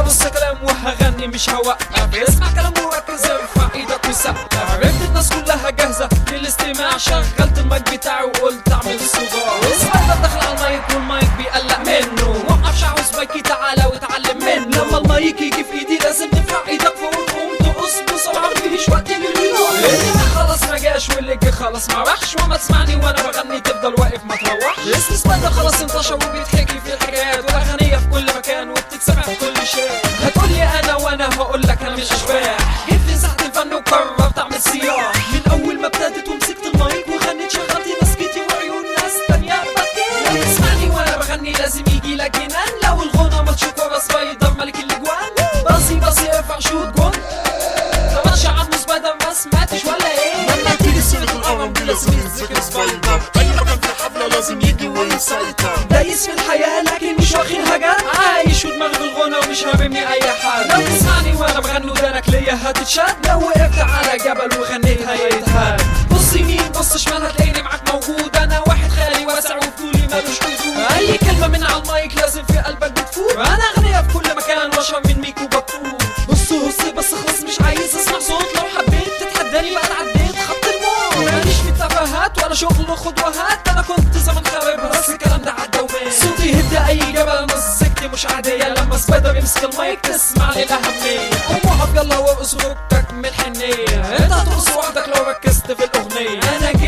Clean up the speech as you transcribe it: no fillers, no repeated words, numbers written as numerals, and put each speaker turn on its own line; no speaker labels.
هبص كلام وهغني مش هوقف، اسمع كلام وركز ارفع ايدك وسقف. عرفت الناس كلها جاهزة للاستماع، شغلت المايك بتاعي وقلت اعمل صداع. اسمع دخل على المايك والمايك بيقلق منه، وقف عاوز مايكي تعالى واتعلم منه. لما المايك يجي في ايدي لازم ترفع ايدك فوق وتقوم تقص بسرعة، مفيش وقت للهدوء. اللي ما خلص ما جاش واللي جه خلص ما راحش، وما تسمعني وانا بغني تفضل واقف ما تروحش. اسم سبايدر خلاص انتشر وبيتحكي في الحكايات، والاغنية في كل مكان وبتتسمع في كل شيء. هتقولي انا وانا هقولك انا مش اشباح، جيت لي ساحة الفن وقررت اعمل سياح. من اول ما ابتدت ومسكت المايك وغنيت شغلت نسكتي وعيون ناس تانية بكيت. تسمعني وانا بغني لازم يجي لك جنان، لو الغنى ماتش كورة سبايدر ملك الاجوان. باصي ارفع شوت جون، تمشى عنه سبايدر ما سمعتش ولا ايه؟
لما تيجي سيرة الأرم دي لازم يتذكر سبايدر، أي مكان في الحفلة لازم يجي ويسيطر.
دايس في الحياة لكن مش واخد حاجة، عايش ودماغي بالغنى ومش هاممني أي حاجة. لو تسمعني وأنا بغني ودانك ليا هتتشد، لو وقفت على جبل وغنيت هيتهد. بص يمين بص شمال هتلاقيني معاك موجود، أنا واحد خيالي واسع وفضولي مالوش حدود. أي كلمة من على المايك لازم في قلبك بتفوت، أنا أغنية في كل مكان وأشرب من ميكو بطول. بص بس خلاص مش عايز أسمع صوت، لو حبيت تتحداني بقى عديت خط الموت. ماليش في التفاهات ولا شغل خد وهات، أنا كنت زمان خاربها بس الكلام ده عدى ومات. صوتي يهد أي جبل مزيكتي مش عادية، لما سبايدر يمسك المايك تسمع لي الأهمية. قوم اقف يلا وارقص وفكك من الحنية، أنت هترقص وحدك لو ركزت في الأغنية. أنا